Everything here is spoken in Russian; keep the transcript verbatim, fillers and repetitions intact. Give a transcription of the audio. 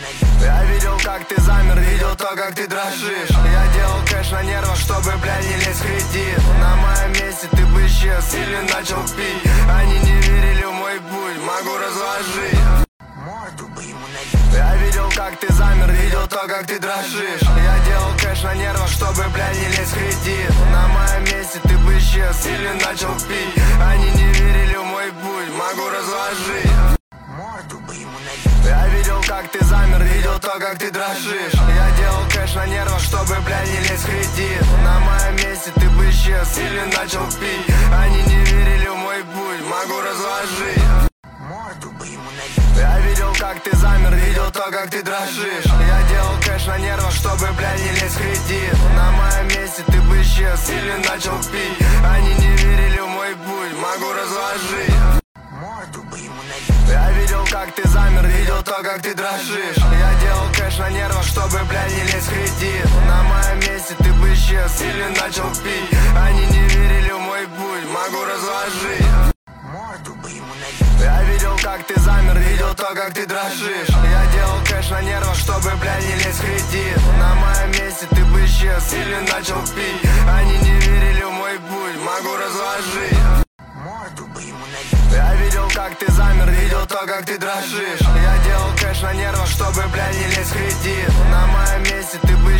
Я видел, как ты замер, видел то, как ты дрожишь. Я делал кэш на нервах, чтобы, блядь, не лезть в кредит. На моем месте ты бы исчез или начал пить. Они не верили в мой путь, могу разложить. Я видел, как ты замер, видел то, как ты дрожишь. Я делал кэш на нервах, чтобы, блядь, не лезть в кредит. На моем месте ты бы исчез или начал пить. Они не верили в мой путь, могу разложить. Я видел, как ты замер, видел то, как ты дрожишь. Я делал кэш на нервах, чтобы, блядь, не лезть в кредит. На моем месте ты бы исчез или начал пить. Они не верили в мой путь, могу разложить. Я видел, как ты замер, видел то, как ты дрожишь. Я делал кэш на нервах, чтобы, блядь, не лезть в кредит. На моем месте ты бы исчез или начал пить. Они не верили в мой путь, могу разложить. Я видел, как ты замер, видел то, как ты дрожишь. Я делал кэш на нервах, чтобы, блядь, не лезть в кредит. На моем месте ты бы исчез или начал пить. Они не верили в мой путь, могу разложить. Я видел, как ты замер, видел то, как ты дрожишь. Я делал кэш на нервах, чтобы, блядь, не лезть в кредит. На моем месте ты бы исчез или начал пить. Они не верили в мой путь, могу разложить. Я видел, как ты замер, видел то, как ты дрожишь. Я делал кэш на нервах, чтобы, блядь, не лезть в кредит. На моем месте ты бы